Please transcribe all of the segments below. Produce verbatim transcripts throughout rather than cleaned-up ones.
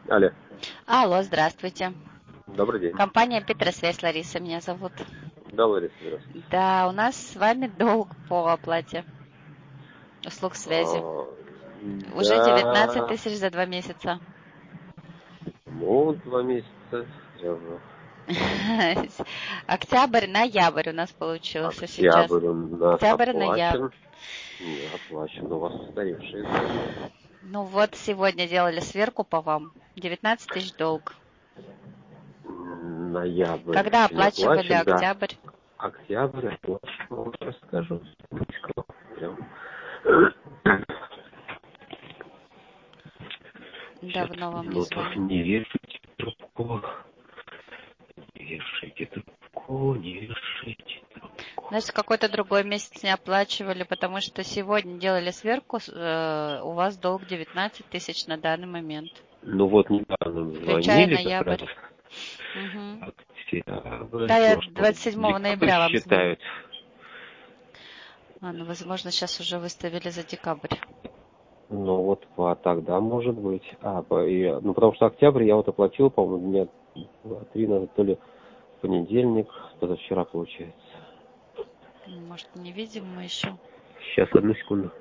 Алло. Алло, здравствуйте. Добрый день. Компания Петросвязь, Лариса меня зовут. Да, Лариса, здравствуйте. Да, у нас с вами долг по оплате услуг связи. А, Уже девятнадцать да, тысяч за два месяца. ну, два месяца. Сразу. Октябрь, ноябрь у нас получился сейчас. Октябрь у нас Октябрь, ноябрь. оплачен. Не оплачен, у вас устаревшие данные. Ну вот, сегодня делали сверку по вам. девятнадцать тысяч долг. М, Ноябрь Когда еще не оплачивали оплачен, да. октябрь? Октябрь оплачен, вот расскажу. Прям. Сейчас, Давно вам не минуту, звоню. не вешайте трубку. Не вешайте трубку, не вешайте трубку. Значит, какой-то другой месяц не оплачивали, потому что сегодня делали сверку, э, у вас долг девятнадцать тысяч на данный момент. Ну вот недавно Включая звонили как раз. ноябрь. Угу. Октябрь, Да, я ну что, двадцать седьмого декабрь ноября вам звоню. считают. А, ну, возможно, сейчас уже выставили за декабрь. Ну вот, а тогда может быть. А, по- и, ну потому что октябрь я вот оплатил, по-моему, дня два-три назад, то ли в понедельник, позавчера получается. Может, не видим мы еще. Сейчас, одну секунду.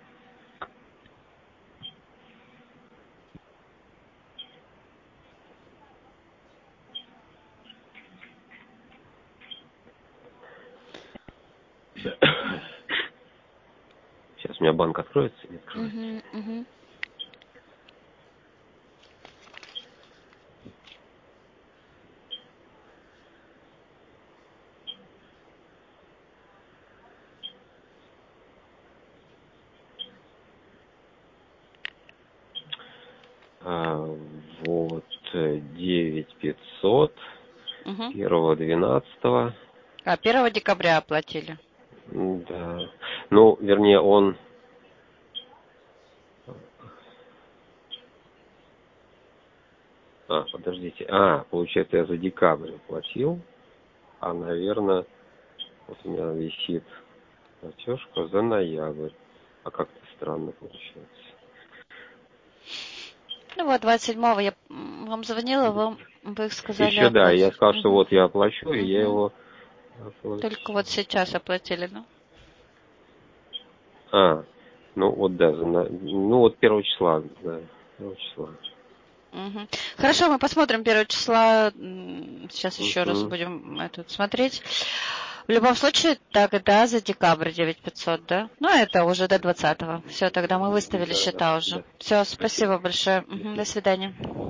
Сейчас у меня банк откроется и не откроется. Угу, угу. А, вот, девять пятьсот, Угу. первого двенадцатого. А, первого декабря оплатили. Да. Ну, вернее, он... А, подождите. А, получается, я за декабрь оплатил. А, наверное, вот у меня висит платежка за ноябрь. А как-то странно получается. Ну вот, двадцать седьмого я м, вам звонила, вам вы сказали Еще, да, я оплатить. сказал, что Угу. вот я оплачу, и я Угу. его Только вот оплачу. сейчас оплатили, ну? А, ну вот да, за на- ну вот первого числа, да, первого числа. Угу. Хорошо, мы посмотрим первого числа. м, Сейчас еще раз Угу. будем этот смотреть. В любом случае, тогда за декабрь девять пятьсот, да? Ну, это уже до двадцатого. Все, тогда мы выставили Да, да, счета уже. да. Все, Спасибо. спасибо большое. До Угу, до свидания. свидания.